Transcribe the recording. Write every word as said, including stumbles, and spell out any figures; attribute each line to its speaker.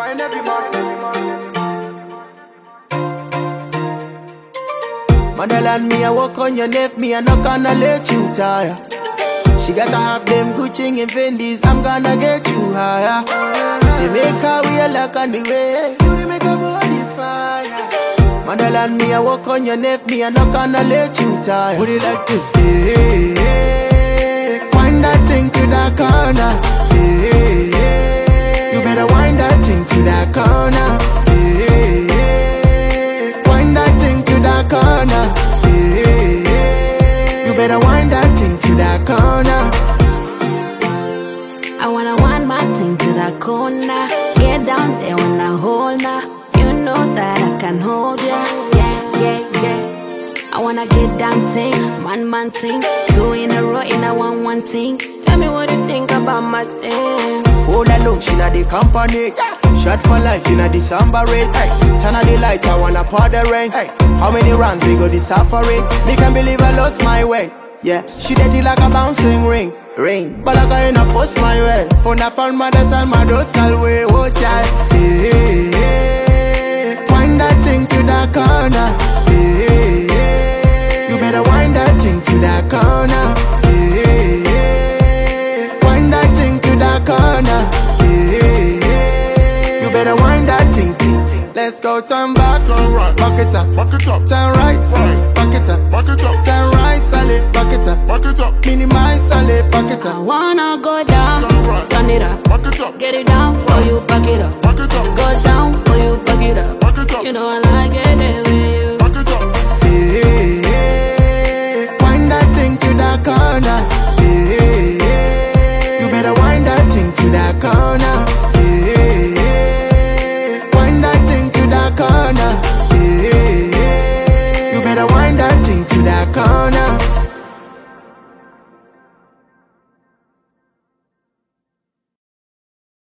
Speaker 1: wine every morning. Motherland, me I walk on your neck, me I not gonna let you tire. She gotta have them Gucci and Fendi's, I'm gonna get you higher. They make her we like on the way, you make her body fire. Motherland, me I walk on your neck, me I not gonna let you tire. Would you like to? Hey, hey, hey. Wind that thing to that corner. Hey, hey, hey. You better wind that thing to that corner. Hey, hey, hey. Wind that thing to that corner. Hey, hey, hey. You better wind that thing to that corner.
Speaker 2: I wanna wind my thing to that corner. Get down there when I hold ya. You know that I can hold ya. Yeah, yeah, yeah. I wanna get down ting, man, man ting. Two in a row in a one, one ting. Tell me what you think about my thing.
Speaker 1: All alone, she not the company. Shot for life, in a December rain. Hey, turn on the light, I wanna pour the rain. Hey, how many rounds we go this suffering? Me can't believe I lost my way. Yeah, she did it like a bouncing ring. Ring, but I got enough force my way. For now, found mothers and my daughter way. Oh, child. Hey, hey, hey. Wind that thing to that corner. Hey, hey, hey. You better wind that thing to that corner. Hey, hey, hey. Wind that thing to that corner. Hey, hey, hey. You better wind that thing. Let's go, turn back,
Speaker 3: Turn right,
Speaker 1: back it up,
Speaker 3: back it up,
Speaker 1: turn right,
Speaker 3: right,
Speaker 1: back it up,
Speaker 3: back it up,
Speaker 1: turn right, solid, back it up,
Speaker 3: back it up,
Speaker 1: minimize, solid, back it
Speaker 2: I
Speaker 1: up.
Speaker 2: wanna go down,
Speaker 3: turn right,
Speaker 2: turn it up.
Speaker 3: back it up,
Speaker 2: Get it down for you, back it up.
Speaker 3: back it up,
Speaker 2: Go down for you, back it up.
Speaker 3: back it up,
Speaker 2: You know I like it that way you.
Speaker 3: back it up,
Speaker 1: Hey, hey, hey. Wind that thing to that corner. Hey, hey, hey. You better wind that thing to that corner.